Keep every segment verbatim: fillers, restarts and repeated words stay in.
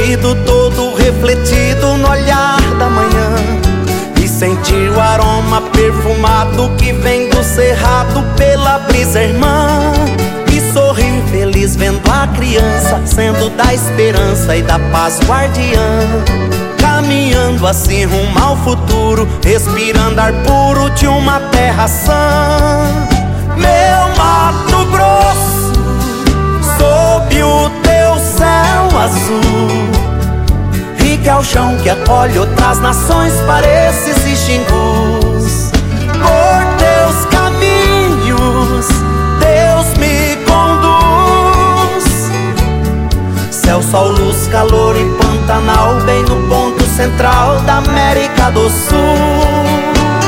colorido, todo refletido no olhar da manhã, e sentir o aroma perfumado que vem do cerrado pela brisa irmã, e sorrir feliz vendo a criança sendo da esperança e da paz guardiã, caminhando assim rumo ao futuro, respirando ar puro de uma terra sã. Meu Mato Grosso, sob o teu céu azul, rico é o chão que acolhe outras nações para esses xingus. Por teus caminhos Deus me conduz, céu, sol, luz, calor e Pantanal, bem no ponto central da América do Sul.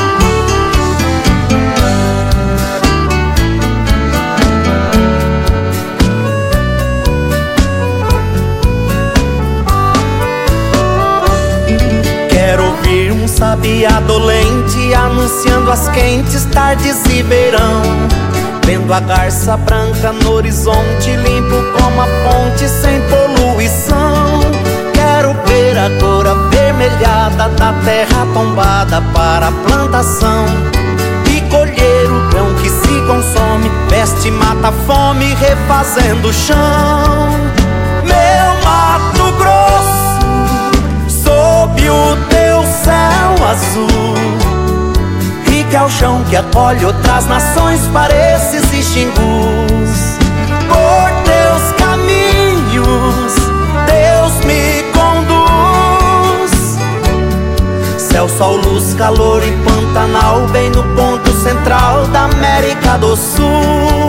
Sabiá dolente anunciando as quentes tardes e verão, vendo a garça branca no horizonte, limpo como a ponte sem poluição. Quero ver a cor avermelhada da terra tombada para a plantação, e colher o grão que se consome, veste, mata a fome, refazendo o chão. Meu Mato Grosso, sob o teu céu azul, rico é o chão que acolhe outras nações para esses xingus. Por teus caminhos Deus me conduz, céu, sol, luz, calor e Pantanal, bem no ponto central da América do Sul.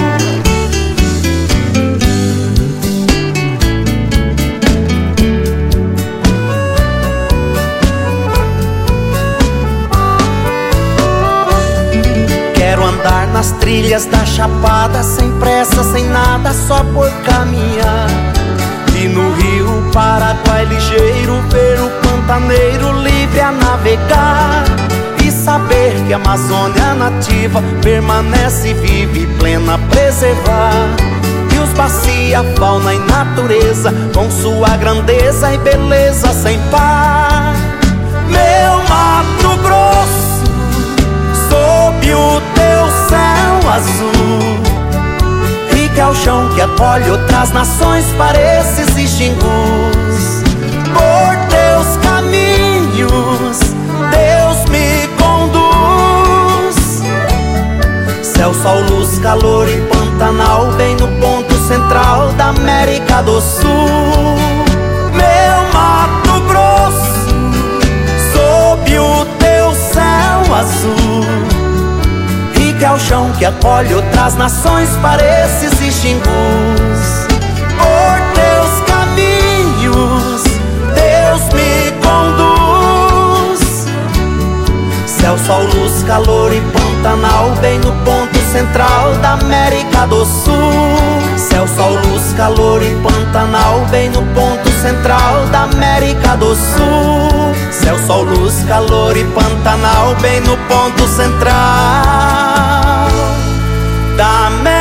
Nas trilhas da Chapada, sem pressa, sem nada, só por caminhar. E no rio Paraguai ligeiro, ver o pantaneiro livre a navegar, e saber que a Amazônia nativa permanece viva e plena a preservar. E os bacia, fauna e natureza, com sua grandeza e beleza sem par. Meu Mato Grosso, sob o teu céu azul, rico é o chão que acolhe outras nações para esses xingus. Por teus caminhos Deus me conduz, céu, sol, luz, calor e Pantanal, bem no ponto central da América do Sul. Meu Mato Grosso, sob o teu céu azul, rico é o chão que acolhe outras nações para esses xingus. Por teus caminhos Deus me conduz, céu, sol, luz, calor e Pantanal, bem no ponto central da América do Sul. Céu, sol, luz, calor e Pantanal, bem no ponto central da América do Sul. Céu, sol, luz, calor e Pantanal, bem no ponto central da América